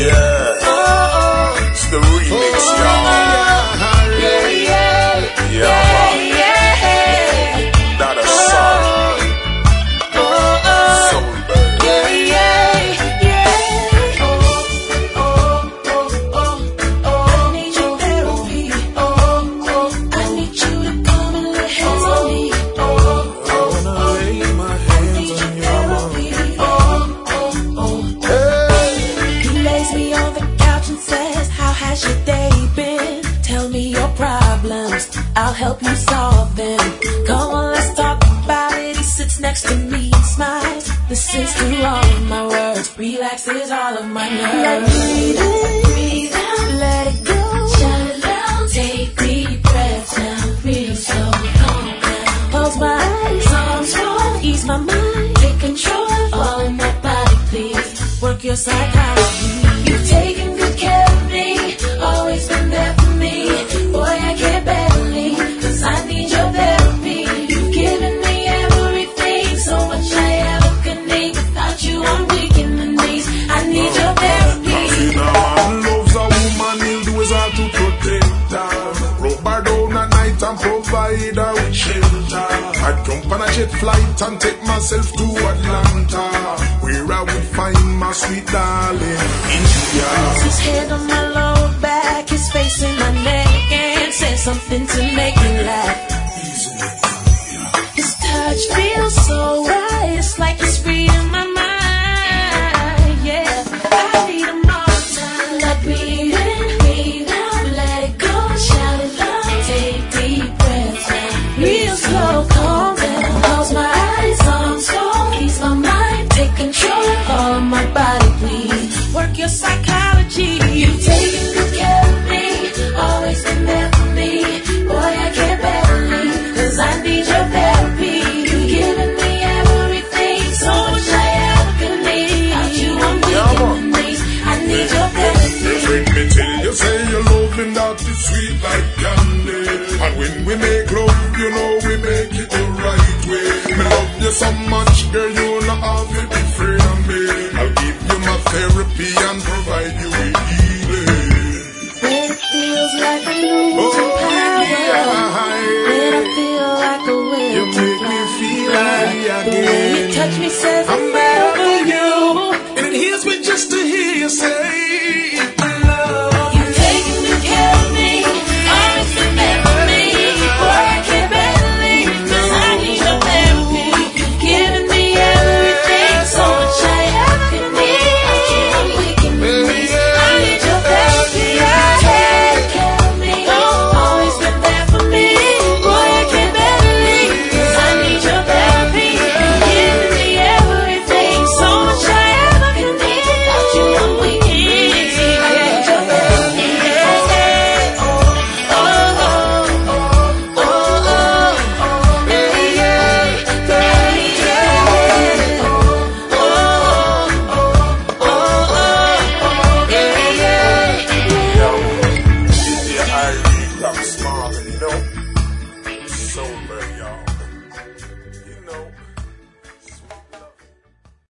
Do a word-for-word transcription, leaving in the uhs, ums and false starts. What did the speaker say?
Yeah. Oh, it's the remix, oh, y'all. Yeah, yeah, Yeah, yeah, man. yeah. Not a song. Oh, oh, Soulbird. yeah, yeah, yeah. Oh, oh, oh, oh, oh. I need your therapy. Oh, oh, I need you to come and lay hands on me. Oh, I wanna lay my hands on your mom. oh, oh, oh. Hey. He lays me on the couch and says, how has your day been? Tell me your problems, I'll help you solve them. Come on, let's talk about it. He sits next to me and smiles, listens to all of my words, relaxes all of my nerves. Breathe in, breathe out, let it go. Shut it down, take deep breaths now, real slow, calm down. Close my eyes, arms roll, ease my mind, take control of all in my body, please. Work your psychology. You've taken good care of me, always been there for me. Boy, I can't better leave, cause I need your therapy. You've given me everything, so much I ever could need. Without you, I'm weak in the knees. I need your therapy. See, now man loves a woman, he'll do his all to protect her. Rub her down at night and provide her with shelter. I jump on a jet flight and take myself to Atlanta, where I would find my sweet darling, India. His hand on my lower back, his face in my neck, and says something to make me laugh. His touch feels so right, it's like he's freeing my mind. Yeah, I need him all the time. Like breathe in, breathe out, let it go, shout it loud, take deep breaths now, real slow, calm down. Close my eyes, arms fold, ease my mind, take control of all of my body, please. Work your psychology. You've taken good care of me, always been there for me. Boy, I can't better leave, cause I need your therapy. You've given me everything, so much I ever could need. Without you, I'm weak in the knees. I need your therapy. Let me tell you, say you're loving that is sweet like candy. And when we make love, you know we make it the right way. Me love you so much, girl, you not have to be afraid of me. I'll give you my therapy and